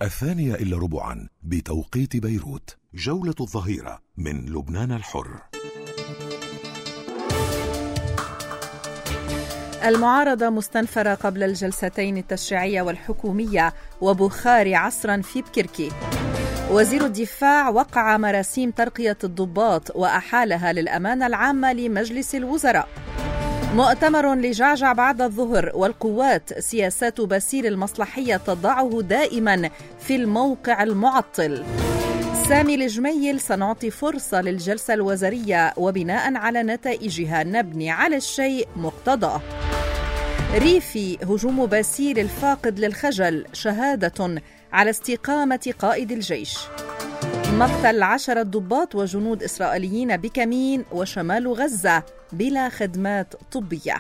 2:45 بتوقيت بيروت. جولة الظهيرة من لبنان الحر. المعارضة مستنفرة قبل الجلستين التشريعية والحكومية وبخاري عصرا في بكركي. وزير الدفاع وقع مراسيم ترقية الضباط وأحالها للأمانة العامة لمجلس الوزراء. مؤتمر لجعجع بعد الظهر والقوات سياسات باسيل المصلحية تضعه دائما في الموقع المعطل. سامي الجميل: سنعطي فرصة للجلسة الوزارية وبناء على نتائجها نبني على الشيء مقتضاه. ريفي: هجوم باسيل الفاقد للخجل شهادة على استقامة قائد الجيش. مقتل 10 ضباط وجنود إسرائيليين بكمين وشمال غزة بلا خدمات طبية.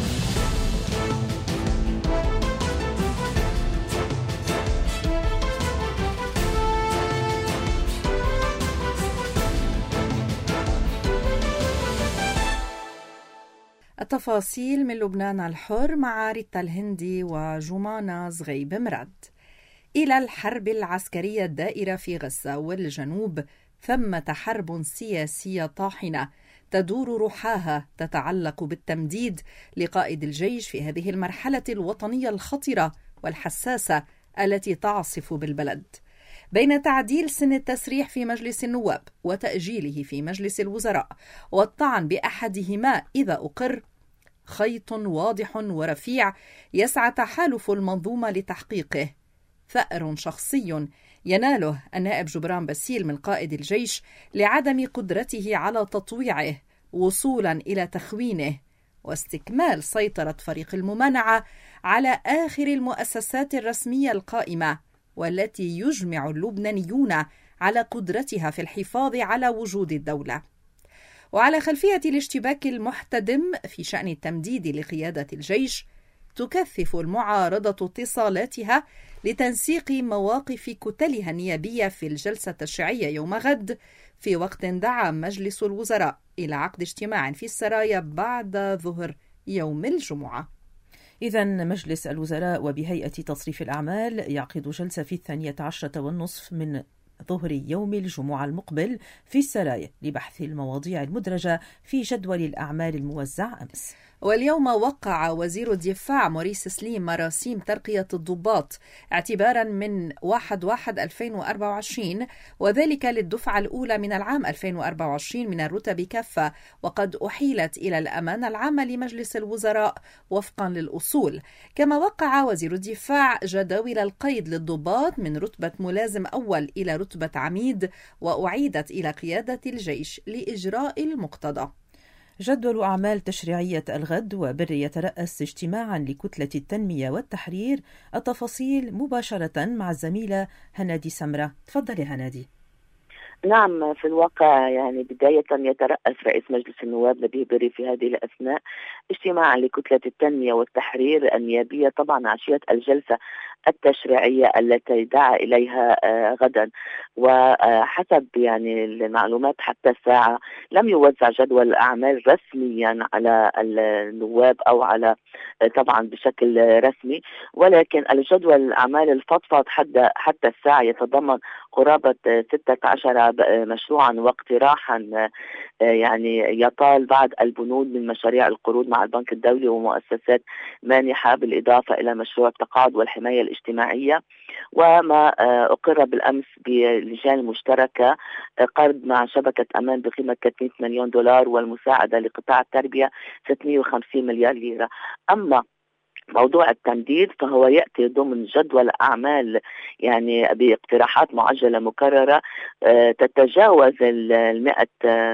التفاصيل من لبنان الحر مع ريتا الهندي وجمانة زغيب مراد. إلى الحرب العسكرية الدائرة في غزة والجنوب ثمة حرب سياسية طاحنة تدور رحاها تتعلق بالتمديد لقائد الجيش في هذه المرحلة الوطنية الخطرة والحساسة التي تعصف بالبلد. بين تعديل سن التسريح في مجلس النواب وتأجيله في مجلس الوزراء والطعن بأحدهما إذا أقر، خيط واضح ورفيع يسعى تحالف المنظومة لتحقيقه. ثأر شخصي يناله النائب جبران باسيل من قائد الجيش لعدم قدرته على تطويعه وصولا إلى تخوينه واستكمال سيطرة فريق الممانعة على آخر المؤسسات الرسمية القائمة والتي يجمع اللبنانيون على قدرتها في الحفاظ على وجود الدولة. وعلى خلفية الاشتباك المحتدم في شأن التمديد لقيادة الجيش، تكثف المعارضة اتصالاتها لتنسيق مواقف كتلها النيابية في الجلسة التشريعية يوم غد، في وقت دعا مجلس الوزراء إلى عقد اجتماع في السرايا بعد ظهر يوم الجمعة. إذن مجلس الوزراء وبهيئة تصريف الأعمال يعقد جلسة في 12:30 من ظهر يوم الجمعة المقبل في السرايا لبحث المواضيع المدرجة في جدول الأعمال الموزع أمس. واليوم وقع وزير الدفاع موريس سليم مراسيم ترقية الضباط اعتبارا من 1/1/2024، وذلك للدفعة الأولى من العام 2024 من الرتب كافة، وقد أحيلت إلى الأمانة العامة لمجلس الوزراء وفقا للأصول. كما وقع وزير الدفاع جداول القيد للضباط من رتبة ملازم أول إلى رتبة عميد، وأعيدت إلى قيادة الجيش لإجراء المقتضى. جدول أعمال تشريعية الغد وبر يترأس اجتماعا لكتلة التنمية والتحرير. التفاصيل مباشرة مع الزميلة هنادي سمرة. تفضلي هنادي. نعم، في الواقع بداية يترأس رئيس مجلس النواب نبيه بري في هذه الأثناء اجتماعا لكتلة التنمية والتحرير النيابية، طبعا عشية الجلسة التشريعية التي دعا إليها غدا. وحسب المعلومات حتى الساعة لم يوزع جدول الأعمال رسميا على النواب أو على طبعا بشكل رسمي، ولكن الجدول الأعمال الفضفاض حتى الساعة يتضمن قرابة 16 مشروعا واقتراحا يطال بعض البنود من مشاريع القروض مع البنك الدولي ومؤسسات مانحة، بالإضافة إلى مشروع التقاعد والحماية الاجتماعية. وما أقر بالأمس بلجان مشتركة قرض مع شبكة أمان بقيمة 300 مليون دولار، والمساعدة لقطاع التربية 650 مليار ليرة. أما موضوع التمديد فهو يأتي ضمن جدول أعمال باقتراحات معجلة مكررة تتجاوز 100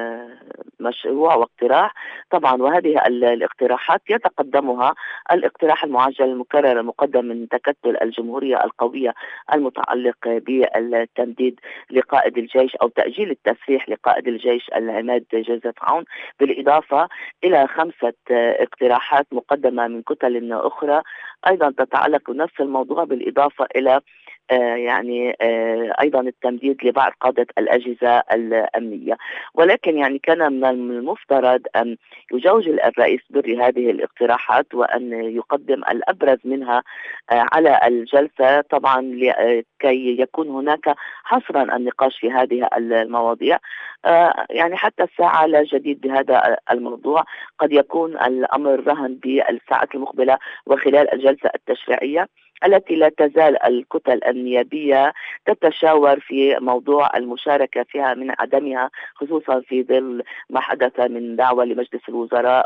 مشروع واقتراح طبعا. وهذه الاقتراحات يتقدمها الاقتراح المعجل المكرر المقدم من تكتل الجمهورية القوية المتعلق بالتمديد لقائد الجيش أو تأجيل التسريح لقائد الجيش العماد جوزيف عون، بالإضافة إلى 5 اقتراحات مقدمة من كتل أخرى أيضا تتعلق بنفس الموضوع، بالإضافة إلى يعني أيضا التمديد لبعض قادة الأجهزة الأمنية. ولكن يعني كان من المفترض أن يجوجل الرئيس بري هذه الاقتراحات وأن يقدم الأبرز منها على الجلسة، طبعا كي يكون هناك حصرا النقاش في هذه المواضيع. يعني حتى الساعة لا جديد بهذا الموضوع، قد يكون الأمر رهن بالساعات المقبلة وخلال الجلسة التشريعية التي لا تزال الكتل النيابية تتشاور في موضوع المشاركة فيها من عدمها، خصوصا في ظل ما حدث من دعوة لمجلس الوزراء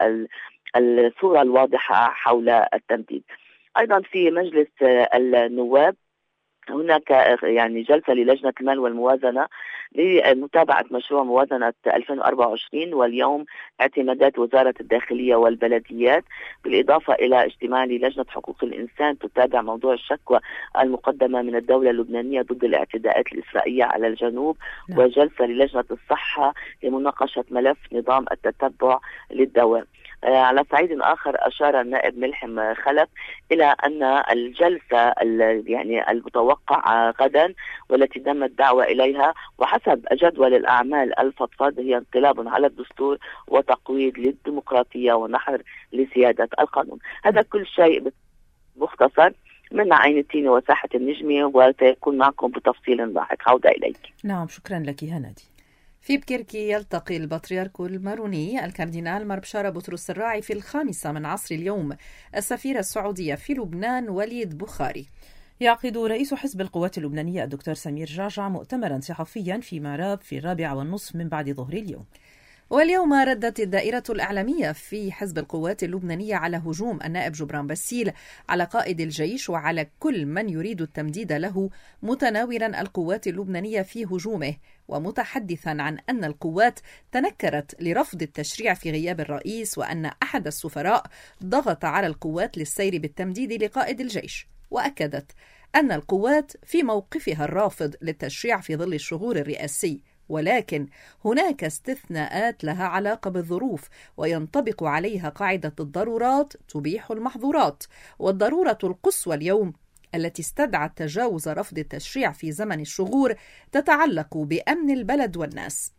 والصورة الواضحة حول التمديد. أيضا في مجلس النواب هناك يعني جلسة للجنة المال والموازنة لمتابعة مشروع موازنة 2024، واليوم اعتمادات وزارة الداخلية والبلديات، بالإضافة إلى اجتماع للجنة حقوق الإنسان تتابع موضوع الشكوى المقدمة من الدولة اللبنانية ضد الاعتداءات الإسرائيلية على الجنوب، وجلسة للجنة الصحة لمناقشة ملف نظام التتبع للدواء. على صعيد آخر أشار النائب ملحم خلف إلى أن الجلسة يعني المتوقعة غدا والتي تم الدعوة إليها وحسب جدول الأعمال الفضفاض هي انقلاب على الدستور وتقويض للديمقراطية ونحر لسيادة القانون. هذا كل شيء مختصر من عين التين وساحة النجمة، وسيكون معكم بتفصيل لاحق. عودة إليك. نعم، شكرا لك هنادي. في بكركي يلتقي البطريرك الماروني الكاردينال مربشارة بطرس الراعي في 5 من عصر اليوم السفيرة السعودية في لبنان وليد بخاري. يعقد رئيس حزب القوات اللبنانية الدكتور سمير جعجع مؤتمرا صحفيا في معراب في 4:30 من بعد ظهر اليوم. واليوم ردت الدائرة الإعلامية في حزب القوات اللبنانية على هجوم النائب جبران باسيل على قائد الجيش وعلى كل من يريد التمديد له، متناولا القوات اللبنانية في هجومه ومتحدثا عن أن القوات تنكرت لرفض التشريع في غياب الرئيس، وأن أحد السفراء ضغط على القوات للسير بالتمديد لقائد الجيش. وأكدت أن القوات في موقفها الرافض للتشريع في ظل الشغور الرئاسي، ولكن هناك استثناءات لها علاقة بالظروف وينطبق عليها قاعدة الضرورات تبيح المحظورات، والضرورة القصوى اليوم التي استدعت تجاوز رفض التشريع في زمن الشغور تتعلق بأمن البلد والناس.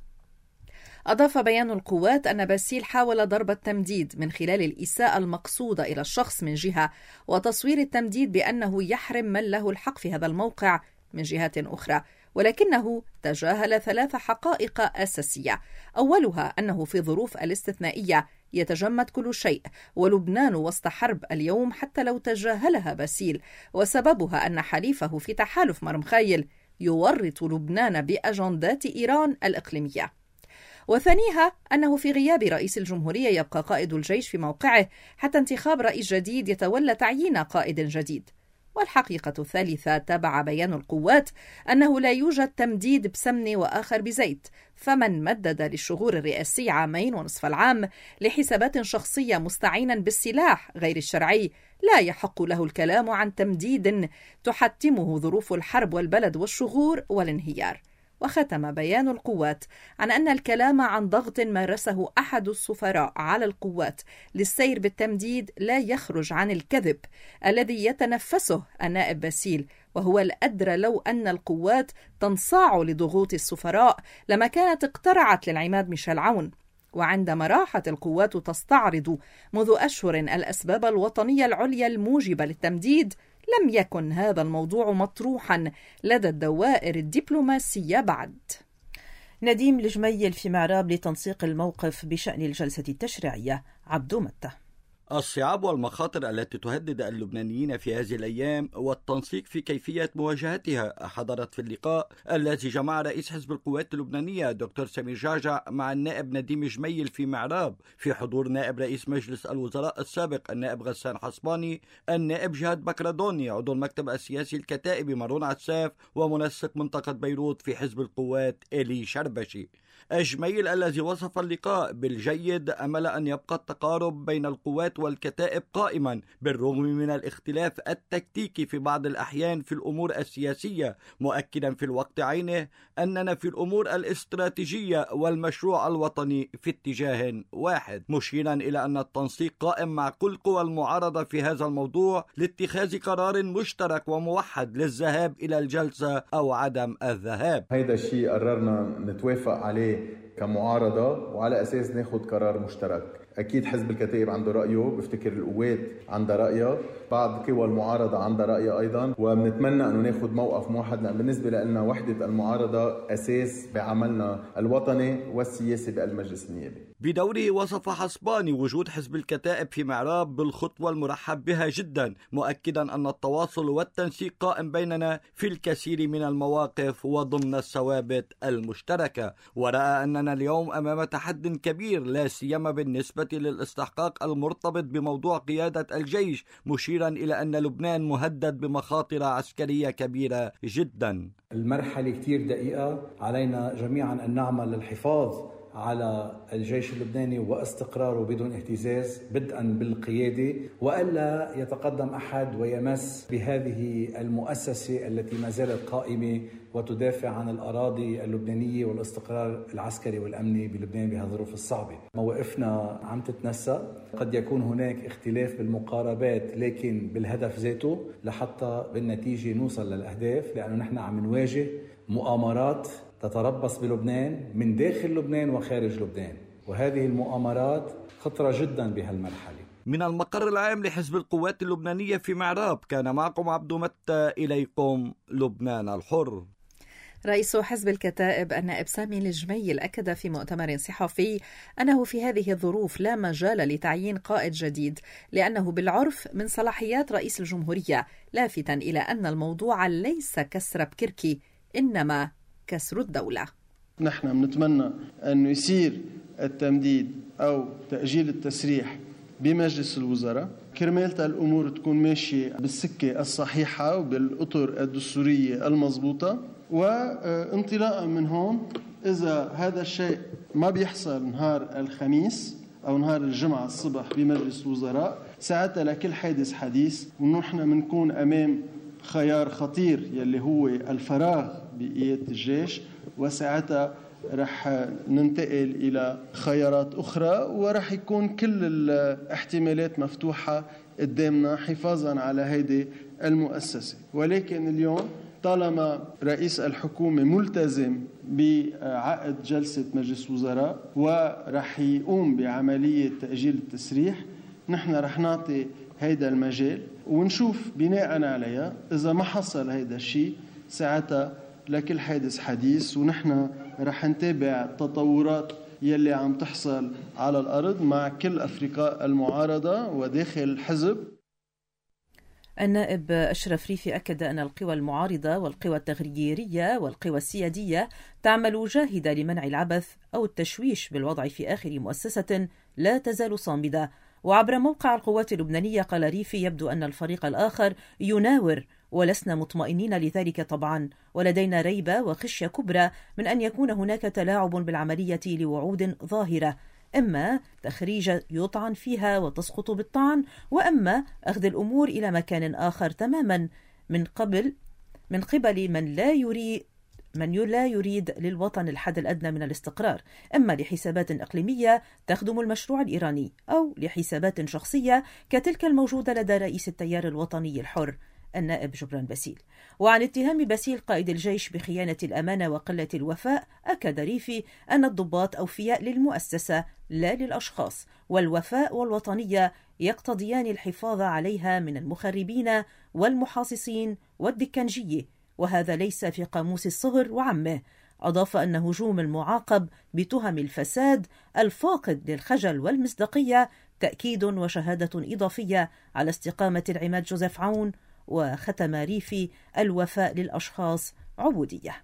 أضاف بيان القوات أن باسيل حاول ضرب التمديد من خلال الإساءة المقصودة إلى الشخص من جهة، وتصوير التمديد بأنه يحرم من له الحق في هذا الموقع من جهة أخرى، ولكنه تجاهل 3 حقائق أساسية. أولها أنه في ظروف الاستثنائية يتجمد كل شيء، ولبنان وسط حرب اليوم حتى لو تجاهلها باسيل، وسببها أن حليفه في تحالف مرمخايل يورط لبنان بأجندات إيران الإقليمية. وثانيها أنه في غياب رئيس الجمهورية يبقى قائد الجيش في موقعه حتى انتخاب رئيس جديد يتولى تعيين قائد جديد. والحقيقة الثالثة تبع بيان القوات أنه لا يوجد تمديد بسمنة وآخر بزيت، فمن مدد للشغور الرئاسي 2.5 العام لحسابات شخصية مستعينا بالسلاح غير الشرعي لا يحق له الكلام عن تمديد تحتمه ظروف الحرب والبلد والشغور والانهيار. وختم بيان القوات عن أن الكلام عن ضغط مارسه أحد السفراء على القوات للسير بالتمديد لا يخرج عن الكذب الذي يتنفسه النائب باسيل، وهو الأدرى لو أن القوات تنصاع لضغوط السفراء لما كانت اقترعت للعماد ميشيل عون. وعندما راحت القوات تستعرض منذ أشهر الأسباب الوطنية العليا الموجبة للتمديد، لم يكن هذا الموضوع مطروحا لدى الدوائر الدبلوماسية بعد. نديم الجميل في معراب لتنسيق الموقف بشأن الجلسة التشريعية. عبدو متى. الصعاب والمخاطر التي تهدد اللبنانيين في هذه الأيام والتنسيق في كيفية مواجهتها حضرت في اللقاء الذي جمع رئيس حزب القوات اللبنانية دكتور سمير جعجع مع النائب نديم جميل في معراب في حضور نائب رئيس مجلس الوزراء السابق النائب غسان حصباني، النائب جهاد بكردوني عضو المكتب السياسي الكتائبي مارون عساف، ومنسق منطقة بيروت في حزب القوات إلي شربشي. جميل الذي وصف اللقاء بالجيد أمل أن يبقى التقارب بين القوات والكتائب قائما بالرغم من الاختلاف التكتيكي في بعض الأحيان في الأمور السياسية، مؤكدا في الوقت عينه أننا في الأمور الاستراتيجية والمشروع الوطني في اتجاه واحد، مشيرا إلى أن التنسيق قائم مع كل قوى المعارضة في هذا الموضوع لاتخاذ قرار مشترك وموحد للذهاب إلى الجلسة أو عدم الذهاب. هيدا الشيء قررنا نتوافق عليه كمعارضة وعلى أساس ناخد قرار مشترك. أكيد حزب الكتائب عنده رأيه، بفتكر القوات عندها رأيها، بعض قوى المعارضة عندها رأيها أيضا، وبنتمنى أنه ناخد موقف موحد، لأن بالنسبة لنا وحدة المعارضة أساس بعملنا الوطني والسياسي بالمجلس النيابي. بدوره وصف حسباني وجود حزب الكتائب في معراب بالخطوة المرحب بها جدا، مؤكدا أن التواصل والتنسيق قائم بيننا في الكثير من المواقف وضمن الثوابت المشتركة، ورأى أننا اليوم أمام تحد كبير لا سيما بالنسبة للاستحقاق المرتبط بموضوع قيادة الجيش، مشيرا إلى أن لبنان مهدد بمخاطر عسكرية كبيرة جدا. المرحلة كتير دقيقة، علينا جميعا أن نعمل للحفاظ على الجيش اللبناني واستقراره بدون اهتزاز بدءا بالقيادة، وألا يتقدم أحد ويمس بهذه المؤسسة التي ما زالت قائمة وتدافع عن الأراضي اللبنانية والاستقرار العسكري والأمني بلبنان بهالظروف الصعبة. مواقفنا عم تتنسى، قد يكون هناك اختلاف بالمقاربات لكن بالهدف ذاته لحتى بالنتيجة نوصل للأهداف، لأنه نحن عم نواجه مؤامرات تتربص بلبنان من داخل لبنان وخارج لبنان، وهذه المؤامرات خطرة جدا بهالمرحلة. من المقر العام لحزب القوات اللبنانية في معراب كان معكم عبدو متى، إليكم لبنان الحر. رئيس حزب الكتائب النائب سامي الجميل أكد في مؤتمر صحفي أنه في هذه الظروف لا مجال لتعيين قائد جديد، لأنه بالعرف من صلاحيات رئيس الجمهورية، لافتا إلى أن الموضوع ليس كسر بكركي إنما كسر الدولة. نحن بنتمنى أنه يصير التمديد أو تأجيل التسريح بمجلس الوزراء كرمال الأمور تكون ماشية بالسكة الصحيحة وبالأطر الدستورية المضبوطة، وانطلاقا من هون إذا هذا الشيء ما بيحصل نهار الخميس أو نهار الجمعة الصبح بمجلس الوزراء، ساعتها لكل حادث حديث، ونحن بنكون أمام خيار خطير يلي هو الفراغ بقيادة الجيش، وساعتها رح ننتقل إلى خيارات أخرى ورح يكون كل الاحتمالات مفتوحة قدامنا حفاظا على هيدي المؤسسة. ولكن اليوم طالما رئيس الحكومة ملتزم بعقد جلسة مجلس وزراء ورح يقوم بعملية تأجيل التسريح، نحن رح نعطي هيدا المجال ونشوف بناء عليها إذا ما حصل هيدا الشيء ساعتها لكل حادث حديث، ونحن رح نتابع التطورات يلي عم تحصل على الأرض مع كل أفرقاء المعارضة وداخل الحزب. النائب أشرف ريفي أكد أن القوى المعارضة والقوى التغييرية والقوى السيادية تعمل جاهدة لمنع العبث أو التشويش بالوضع في آخر مؤسسة لا تزال صامدة. وعبر موقع القوات اللبنانية قال ريفي: يبدو أن الفريق الآخر يناور ولسنا مطمئنين لذلك طبعا، ولدينا ريبة وخشية كبرى من أن يكون هناك تلاعب بالعملية لوعود ظاهرة، إما تخريج يطعن فيها وتسقط بالطعن، وأما أخذ الأمور إلى مكان آخر تماما من قبل من لا يريد للوطن الحد الأدنى من الاستقرار، إما لحسابات إقليمية تخدم المشروع الإيراني أو لحسابات شخصية كتلك الموجودة لدى رئيس التيار الوطني الحر النائب جبران باسيل. وعن اتهام باسيل قائد الجيش بخيانة الأمانة وقلة الوفاء، أكد ريفي أن الضباط أوفياء للمؤسسة لا للأشخاص، والوفاء والوطنية يقتضيان الحفاظ عليها من المخربين والمحاصصين والدكنجية، وهذا ليس في قاموس الصغر وعمه. أضاف أن هجوم المعاقب بتهم الفساد الفاقد للخجل والمصداقية تأكيد وشهادة إضافية على استقامة العماد جوزيف عون. وختم ريفي: الوفاء للأشخاص عبودية.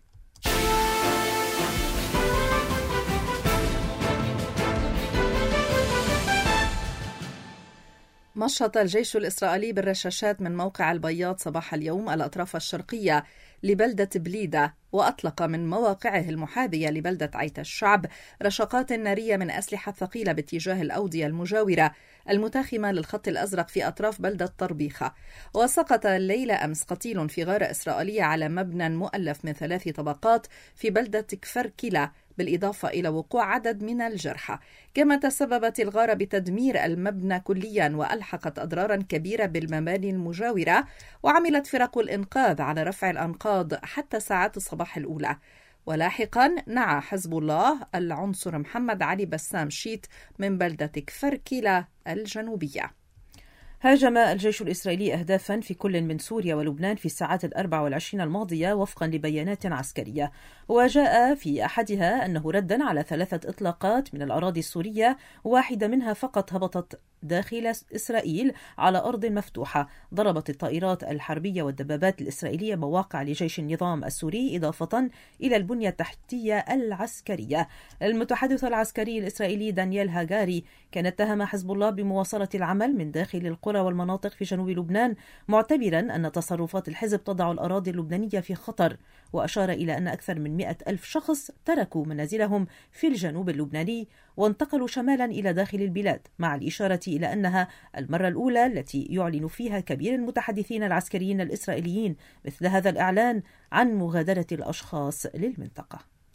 مشط الجيش الإسرائيلي بالرشاشات من موقع البياض صباح اليوم الأطراف الشرقية لبلدة بليدة، وأطلق من مواقعه المحاذية لبلدة عيت الشعب رشقات نارية من أسلحة ثقيلة باتجاه الأودية المجاورة المتاخمة للخط الأزرق في أطراف بلدة طربيخة. وسقط الليلة أمس قتيل في غارة إسرائيلية على مبنى مؤلف من 3 طبقات في بلدة كفر كلا، بالإضافة إلى وقوع عدد من الجرحى. كما تسببت الغارة بتدمير المبنى كليا وألحقت أضرارا كبيرة بالمباني المجاورة، وعملت فرق الإنقاذ على رفع الأنقاض حتى ساعات الصباح الأولى. ولاحقا نعى حزب الله العنصر محمد علي بسام شيت من بلدة كفر كلا الجنوبية. هاجم الجيش الإسرائيلي أهدافا في كل من سوريا ولبنان في الساعات 24 الماضية وفقا لبيانات عسكرية، وجاء في أحدها أنه ردا على 3 إطلاقات من الأراضي السورية، واحدة منها فقط هبطت داخل إسرائيل على أرض مفتوحة. ضربت الطائرات الحربية والدبابات الإسرائيلية مواقع لجيش النظام السوري إضافة إلى البنية التحتية العسكرية. المتحدث العسكري الإسرائيلي دانيال هاجاري كان اتهم حزب الله بمواصلة العمل من داخل القرى والمناطق في جنوب لبنان، معتبرا أن تصرفات الحزب تضع الأراضي اللبنانية في خطر، وأشار إلى أن أكثر من 100,000 شخص تركوا منازلهم في الجنوب اللبناني وانتقلوا شمالا إلى داخل البلاد، مع الإشارة إلى أنها المرة الأولى التي يعلن فيها كبير المتحدثين العسكريين الإسرائيليين مثل هذا الإعلان عن مغادرة الأشخاص للمنطقة.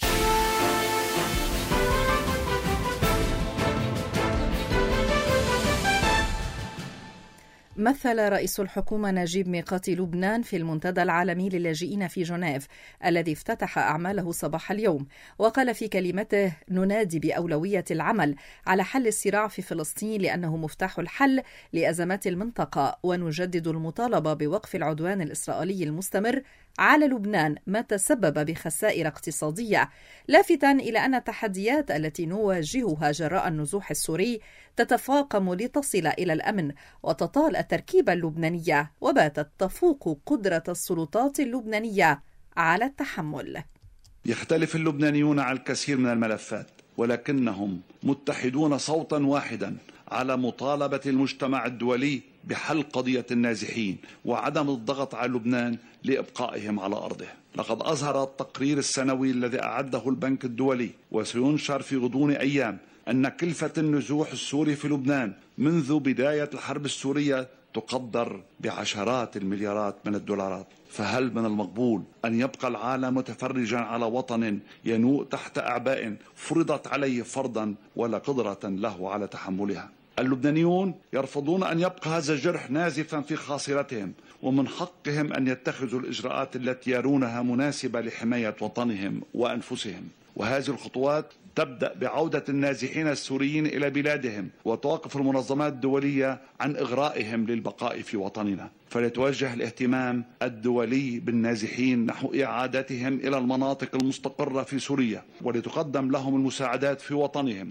مثل رئيس الحكومة نجيب ميقاتي لبنان في المنتدى العالمي للاجئين في جنيف الذي افتتح أعماله صباح اليوم، وقال في كلمته: ننادي بأولوية العمل على حل الصراع في فلسطين لأنه مفتاح الحل لأزمات المنطقة، ونجدد المطالبة بوقف العدوان الإسرائيلي المستمر على لبنان ما تسبب بخسائر اقتصادية، لافتا إلى أن التحديات التي نواجهها جراء النزوح السوري تتفاقم لتصل إلى الأمن وتطال التركيبة اللبنانية، وباتت تفوق قدرة السلطات اللبنانية على التحمل. يختلف اللبنانيون على الكثير من الملفات، ولكنهم متحدون صوتا واحدا على مطالبة المجتمع الدولي بحل قضية النازحين وعدم الضغط على لبنان لإبقائهم على أرضه. لقد أظهر التقرير السنوي الذي أعده البنك الدولي وسينشر في غضون أيام أن كلفة النزوح السوري في لبنان منذ بداية الحرب السورية تقدر بعشرات المليارات من الدولارات. فهل من المقبول أن يبقى العالم متفرجا على وطن ينوء تحت أعباء فرضت عليه فرضا ولا قدرة له على تحملها؟ اللبنانيون يرفضون أن يبقى هذا الجرح نازفا في خاصرتهم، ومن حقهم أن يتخذوا الإجراءات التي يرونها مناسبة لحماية وطنهم وأنفسهم. وهذه الخطوات تبدأ بعودة النازحين السوريين إلى بلادهم وتوقف المنظمات الدولية عن إغرائهم للبقاء في وطننا. فليتوجه الاهتمام الدولي بالنازحين نحو إعادتهم إلى المناطق المستقرة في سوريا، ولتقدم لهم المساعدات في وطنهم.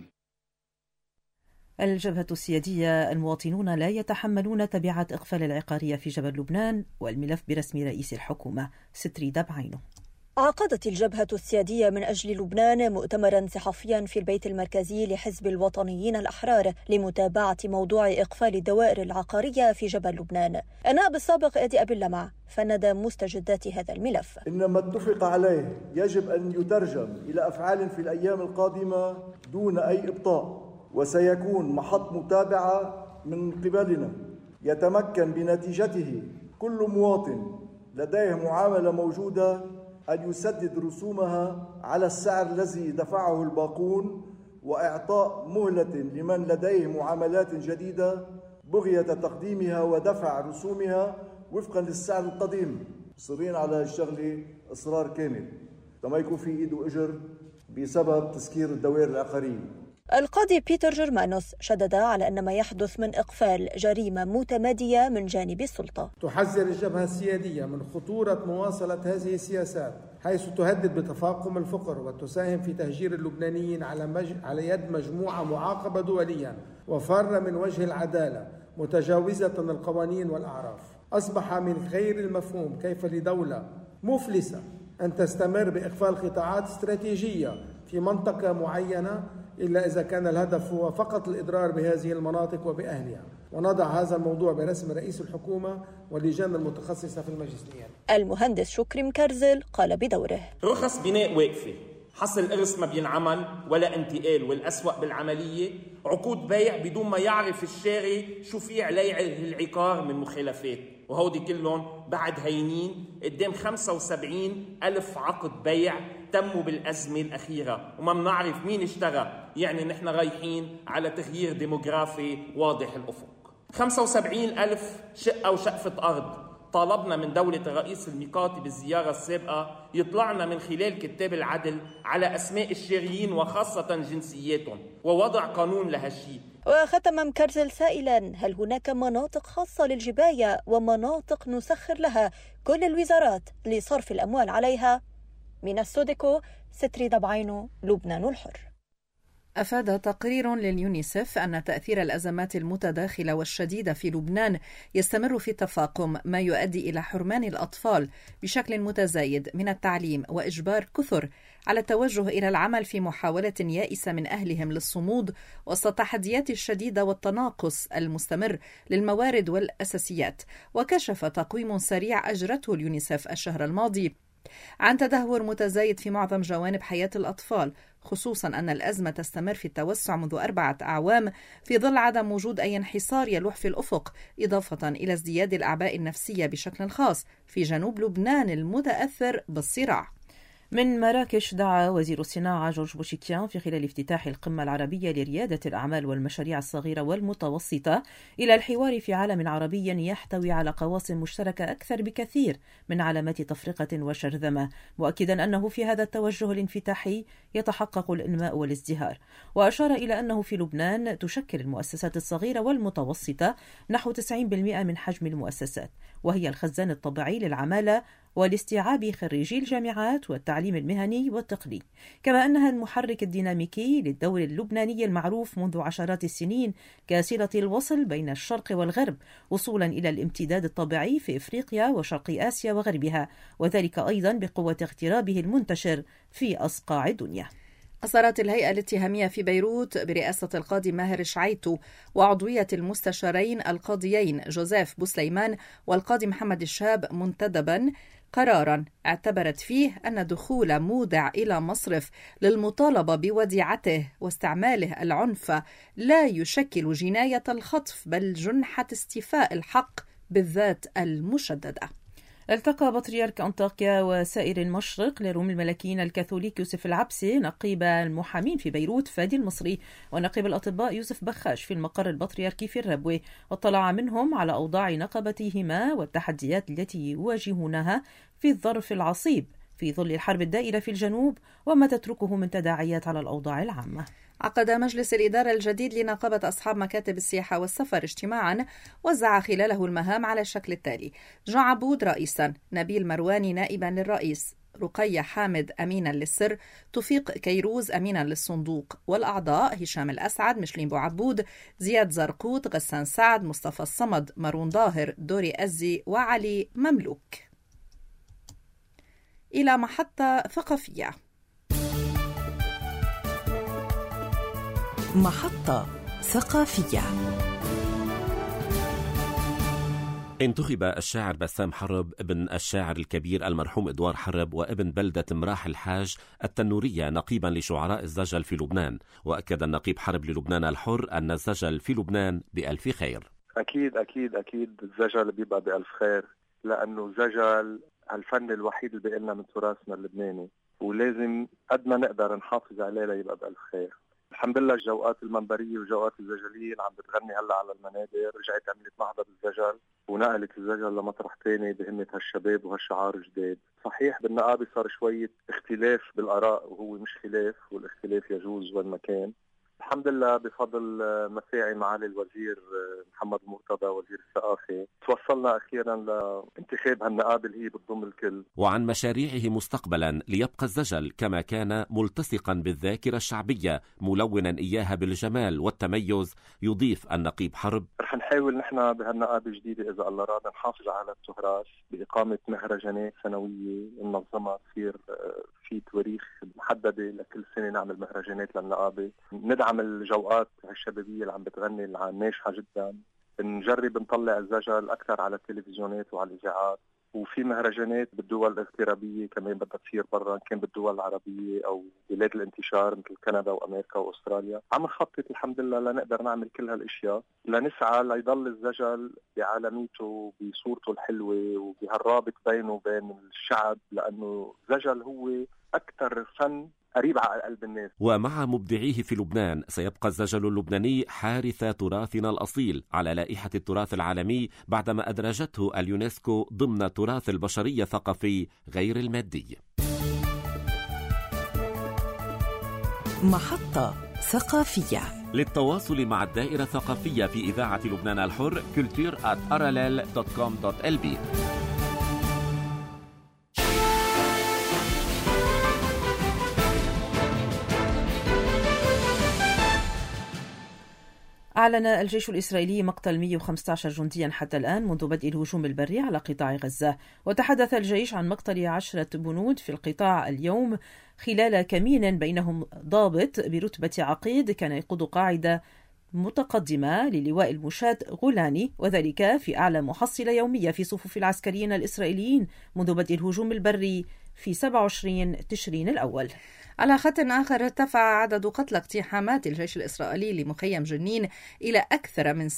الجبهة السيادية: المواطنون لا يتحملون تبعات إقفال العقارية في جبل لبنان، والملف برسم رئيس الحكومة. ستريدة بعينه. عقدت الجبهة السيادية من أجل لبنان مؤتمرا صحفيا في البيت المركزي لحزب الوطنيين الأحرار لمتابعة موضوع إقفال الدوائر العقارية في جبل لبنان. النائب السابق إدي أبي اللمع فند مستجدات هذا الملف. إن ما اتفق عليه يجب أن يترجم إلى أفعال في الأيام القادمة دون أي إبطاء، وسيكون محط متابعة من قبلنا يتمكن بنتيجته كل مواطن لديه معاملة موجودة أن يسدد رسومها على السعر الذي دفعه الباقون، وإعطاء مهلة لمن لديه معاملات جديدة بغية تقديمها ودفع رسومها وفقا للسعر القديم. مصرين على الشغلة إصرار كامل لما يكون في إيد وإجر بسبب تسكير الدوائر العقارية. القاضي بيتر جرمانوس شدد على أن ما يحدث من إقفال جريمة متمادية من جانب السلطة. تحذر الجبهة السيادية من خطورة مواصلة هذه السياسات، حيث تهدد بتفاقم الفقر وتساهم في تهجير اللبنانيين على يد مجموعة معاقبة دوليا وفارة من وجه العدالة متجاوزة القوانين والأعراف. أصبح من غير المفهوم كيف لدولة مفلسة أن تستمر بإقفال قطاعات استراتيجية في منطقة معينة إلا إذا كان الهدف هو فقط الإضرار بهذه المناطق وبأهلها، ونضع هذا الموضوع برسم رئيس الحكومة واللجان المتخصصة في المجلس النيابي. المهندس شكري مكرزل قال بدوره: رخص بناء واقفة، حصل إرث ما بينعمل ولا انتقال، والأسوأ بالعملية عقود بيع بدون ما يعرف الشاري شو في عليه العقار من مخالفات، وهودي كلهم بعد هينين قدام 75,000 عقد بيع تموا بالأزمة الأخيرة وما بنعرف مين اشترى. يعني نحن رايحين على تغيير ديموغرافي واضح الأفق. 75,000 شقة وشقفة أرض. طالبنا من دولة الرئيس الميقاتي بالزيارة السابقة يطلعنا من خلال كتاب العدل على أسماء الشاريين وخاصة جنسياتهم ووضع قانون لهالشيء. وختم مكرزل سائلا: هل هناك مناطق خاصة للجباية ومناطق نسخر لها كل الوزارات لصرف الأموال عليها؟ من السودكو، ستري دبعينو، لبنان الحر. أفاد تقرير لليونيسف أن تأثير الأزمات المتداخلة والشديدة في لبنان يستمر في التفاقم، ما يؤدي إلى حرمان الأطفال بشكل متزايد من التعليم وإجبار كثر على التوجه إلى العمل في محاولة يائسة من أهلهم للصمود وسط التحديات الشديدة والتناقص المستمر للموارد والأساسيات. وكشف تقويم سريع أجرته اليونيسف الشهر الماضي عن تدهور متزايد في معظم جوانب حياة الأطفال، خصوصا أن الأزمة تستمر في التوسع منذ 4 أعوام في ظل عدم وجود أي انحسار يلوح في الأفق، إضافة إلى ازدياد الأعباء النفسية بشكل خاص في جنوب لبنان المتأثر بالصراع. من مراكش دعا وزير الصناعة جورج بوشيكيان في خلال افتتاح القمة العربية لريادة الأعمال والمشاريع الصغيرة والمتوسطة إلى الحوار في عالم عربي يحتوي على قواسم مشتركة أكثر بكثير من علامات تفرقة وشرذمة، مؤكدا أنه في هذا التوجه الانفتاحي يتحقق الإنماء والازدهار. وأشار إلى أنه في لبنان تشكل المؤسسات الصغيرة والمتوسطة نحو 90% من حجم المؤسسات، وهي الخزان الطبيعي للعمالة والاستيعاب خريجي الجامعات والتعليم المهني والتقني، كما أنها المحرك الديناميكي للدور اللبناني المعروف منذ عشرات السنين كاسلة الوصل بين الشرق والغرب وصولا إلى الامتداد الطبيعي في إفريقيا وشرق آسيا وغربها، وذلك أيضا بقوة اغترابه المنتشر في أصقاع الدنيا. أصرت الهيئة الاتهامية في بيروت برئاسة القاضي ماهر شعيتو وعضوية المستشارين القاضيين جوزيف بوسليمان والقاضي محمد الشاب منتدبا قراراً اعتبرت فيه أن دخول مودع إلى مصرف للمطالبة بوديعته واستعماله العنف لا يشكل جناية الخطف بل جنحة استيفاء الحق بالذات المشددة. التقى بطريرك أنطاكيا وسائر المشرق لروم الملاكين الكاثوليك يوسف العبسي نقيب المحامين في بيروت فادي المصري ونقيب الأطباء يوسف بخاش في المقر البطريركي في الربوة، واطلع منهم على أوضاع نقابتهما والتحديات التي يواجهونها في الظرف العصيب في ظل الحرب الدائرة في الجنوب وما تتركه من تداعيات على الأوضاع العامة. عقد مجلس الإدارة الجديد لنقابة أصحاب مكاتب السياحة والسفر اجتماعا وزع خلاله المهام على الشكل التالي: جون عبود رئيسا، نبيل مرواني نائبا للرئيس، رقية حامد أمينا للسر، توفيق كيروز أمينا للصندوق، والأعضاء هشام الأسعد، مشلين بوعبود، زياد زرقوت، غسان سعد، مصطفى الصمد، مارون ظاهر، دوري أزي، وعلي مملوك. إلى محطة ثقافية. محطة ثقافية. انتخب الشاعر بسام حرب ابن الشاعر الكبير المرحوم إدوار حرب وابن بلدة مراح الحاج التنورية نقيبا لشعراء الزجل في لبنان. وأكد النقيب حرب للبنان الحر أن الزجل في لبنان بألف خير. أكيد أكيد أكيد الزجل بيبقى بألف خير، لأنه الزجل الفن الوحيد اللي بيقلنا من تراثنا اللبناني، ولازم قد ما نقدر نحافظ عليه ليبقى بألف خير. الحمد لله الجوقات المنبرية وجوقات الزجلية عم بتغني هلا على المنابر، رجعت عملت معبد الزجل ونقلت الزجل لمطرح تاني بهمة هالشباب وهالشعار الجديد. صحيح بالنقابة صار شوية اختلاف بالآراء وهو مش خلاف، والاختلاف يجوز والمكان. الحمد لله بفضل مساعي معالي الوزير محمد مرتضى وزير الثقافة توصلنا أخيرا لانتخاب هالنقابة اللي هي بتضم الكل. وعن مشاريعه مستقبلا ليبقى الزجل كما كان ملتصقا بالذاكرة الشعبية ملونا إياها بالجمال والتميز، يضيف النقيب حرب: رح نحاول نحن بهالنقابة الجديدة إذا الله راد نحافظ على التراث بإقامة مهرجانات سنوية منظمة تصير في تواريخ محددة لكل سنة نعمل مهرجانات للنقابة، ندعم الجوقات الشبابية اللي عم بتغني اللي ناجحة جدا، نجرب نطلع الزجل أكثر على التلفزيونات وعلى الإذاعات، وفي مهرجانات بالدول الاغترابية كمان بدها تصير برا، كان بالدول العربية أو بلاد الانتشار مثل كندا وأمريكا وأستراليا. عم نخطط الحمد لله لنقدر نعمل كل هالأشياء، لنسعى ليضل الزجل بعالميته بصورته الحلوة وبهالرابط بينه وبين الشعب، لأنه الزجل هو أكثر فن قريب على قلب الناس. ومع مبدعيه في لبنان سيبقى الزجل اللبناني حارث تراثنا الأصيل على لائحة التراث العالمي بعدما أدرجته اليونسكو ضمن تراث البشرية الثقافي غير المادي. محطة ثقافية. للتواصل مع الدائرة الثقافية في إذاعة لبنان الحر culture@rll.com.lb. أعلن الجيش الإسرائيلي مقتل 115 جنديا حتى الآن منذ بدء الهجوم البري على قطاع غزة، وتحدث الجيش عن مقتل 10 جنود في القطاع اليوم خلال كمين بينهم ضابط برتبة عقيد كان يقود قاعدة متقدمة للواء المشاة غولاني، وذلك في أعلى محصلة يومية في صفوف العسكريين الإسرائيليين منذ بدء الهجوم البري في 27 تشرين الأول. على خط آخر ارتفع عدد قتلى اقتحامات الجيش الإسرائيلي لمخيم جنين إلى أكثر من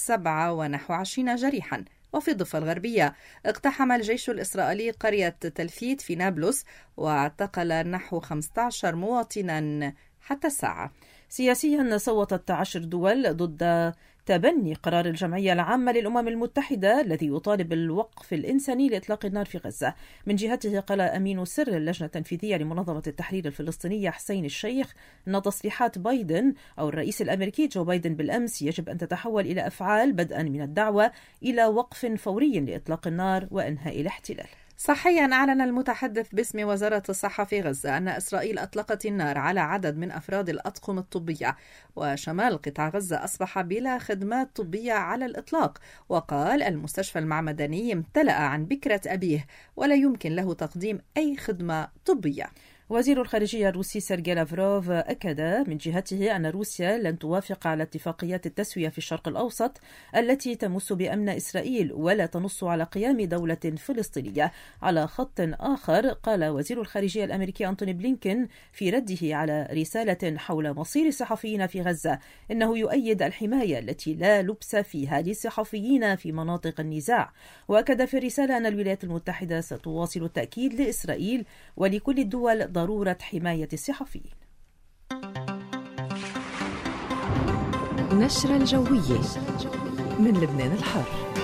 27 جريحا. وفي الضفة الغربية اقتحم الجيش الإسرائيلي قرية تلفيت في نابلس واعتقل نحو 15 مواطنا حتى الساعة. سياسيا صوتت 10 دول ضد تبني قرار الجمعية العامة للأمم المتحدة الذي يطالب بالوقف الإنساني لإطلاق النار في غزة. من جهته قال أمين سر اللجنة التنفيذية لمنظمة التحرير الفلسطينية حسين الشيخ أن تصريحات بايدن أو الرئيس الأمريكي جو بايدن بالأمس يجب أن تتحول إلى أفعال، بدءا من الدعوة إلى وقف فوري لإطلاق النار وإنهاء الاحتلال. صحيا أعلن المتحدث باسم وزارة الصحة في غزة أن إسرائيل أطلقت النار على عدد من أفراد الأطقم الطبية، وشمال قطاع غزة أصبح بلا خدمات طبية على الإطلاق. وقال المستشفى المعمداني امتلأ عن بكرة أبيه ولا يمكن له تقديم أي خدمة طبية. وزير الخارجية الروسي سيرجي لافروف أكد من جهته أن روسيا لن توافق على اتفاقيات التسوية في الشرق الأوسط التي تمس بأمن إسرائيل ولا تنص على قيام دولة فلسطينية. على خط آخر قال وزير الخارجية الأمريكي أنتوني بلينكين في رده على رسالة حول مصير الصحفيين في غزة إنه يؤيد الحماية التي لا لبس فيها للصحفيين في مناطق النزاع. وأكد في الرسالة أن الولايات المتحدة ستواصل التأكيد لإسرائيل ولكل الدول ضرورة حماية الصحفيين. نشرة الجوية من لبنان الحر.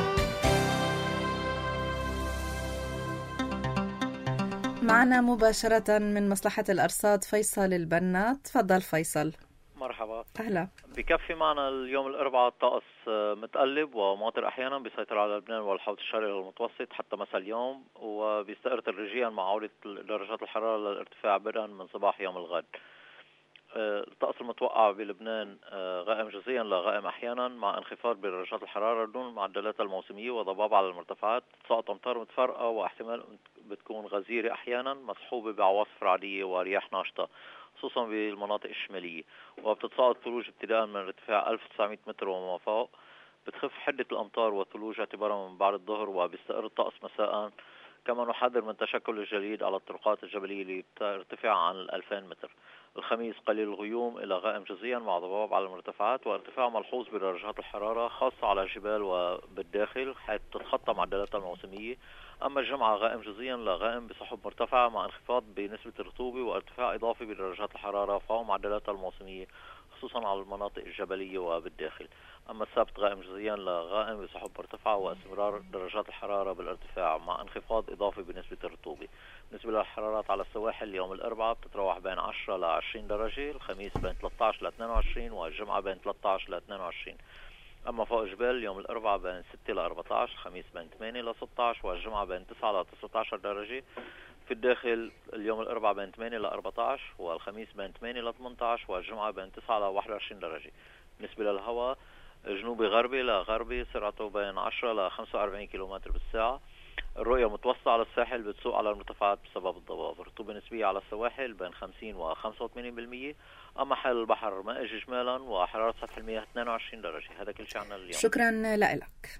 معنا مباشرة من مصلحة الأرصاد فيصل البنا. تفضل فيصل. مرحبا. أهلا. بكفي معنا اليوم الأربعاء الطقس متقلب ومطر أحيانا بيسيطر على لبنان والحوض الشرقي المتوسط حتى مساء اليوم، وبيستقر تدريجيا مع عودة درجات الحرارة للارتفاع بدءا من صباح يوم الغد. الطقس المتوقع بلبنان غائم جزئيا لغائم أحيانا مع انخفاض بدرجات الحرارة دون معدلات الموسمية وضباب على المرتفعات، تساقط أمطار متفرقة واحتمال بتكون غزيرة أحيانا مصحوبة بعواصف رعدية ورياح ناشطة خصوصا بالمناطق الشمالية، وبتتساقط ثلوج ابتداء من ارتفاع 1900 متر وما فوق. بتخف حدة الأمطار والثلوج اعتبارا من بعد الظهر، وبيستقر الطقس مساء. كما نحذر من تشكل الجليد على الطرقات الجبلية اللي بترتفع عن 2000 متر. الخميس قليل الغيوم إلى غائم جزئيا مع ضباب على المرتفعات وارتفاع ملحوظ بدرجات الحرارة خاصة على الجبال وبالداخل حيث تتخطى معدلاتها الموسمية. أما الجمعة غائم جزئيا لغائم بسحب مرتفعة مع انخفاض بنسبة الرطوبة وارتفاع إضافي بدرجات الحرارة فوق معدلاتها الموسمية خصوصا على المناطق الجبلية وبالداخل. أما السبت غائم جزئيا لغائم بسحب مرتفعة واستمرار درجات الحرارة بالارتفاع مع انخفاض إضافي بنسبة الرطوبة. بالنسبة للحرارات على السواحل يوم الأربعاء بتتراوح بين 10 ل 20 درجة، الخميس بين 13 ل 22 والجمعة بين 13 ل 22. أما فوق الجبال يوم الأربعاء بين 6 ل 14، الخميس بين 8 ل 16 والجمعة بين 9 ل 19 درجة. في الداخل اليوم الأربعاء بين 8 ل 14 والخميس بين 8 ل 18 والجمعة بين 9 ل 21 درجة. بالنسبة للهواء جنوبي غربي لغربي سرعته بين 10 ل 45 كيلومتر بالساعة، الرؤية متوسطة على الساحل، بتسوق على المرتفعات بسبب الضباب. الرطوبة النسبية على السواحل بين 50 و 85%. أما حال البحر مائج إجمالا، وحرارة سطح المياه 22 درجة. هذا كل شيء عنا اليوم. شكرا لك.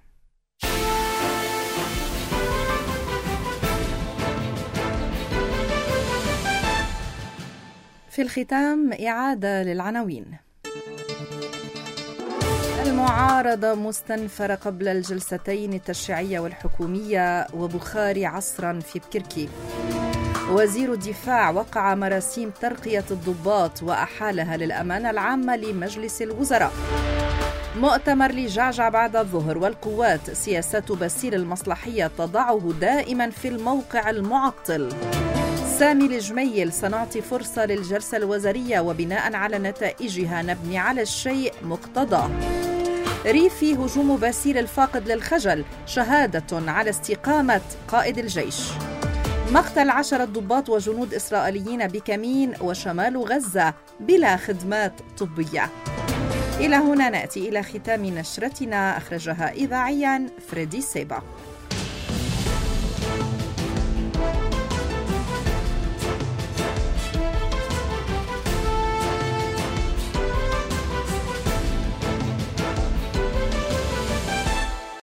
في الختام إعادة للعناوين. المعارضة مستنفرة قبل الجلستين التشريعية والحكومية، وبخاري عصرا في بكركي. وزير الدفاع وقع مراسيم ترقية الضباط وأحالها للأمانة العامة لمجلس الوزراء. مؤتمر لجعجع بعد الظهر، والقوات سياسات باسيل المصلحية تضعه دائما في الموقع المعطل. سامي الجميل، سنعطي فرصة للجلسة الوزارية وبناء على نتائجها نبني على الشيء مقتضاه. ريفي، هجوم باسيل الفاقد للخجل شهادة على استقامة قائد الجيش. مقتل 10 ضباط وجنود إسرائيليين بكمين وشمال غزة بلا خدمات طبية. إلى هنا نأتي إلى ختام نشرتنا، أخرجها إذاعيا فريدي سيبا.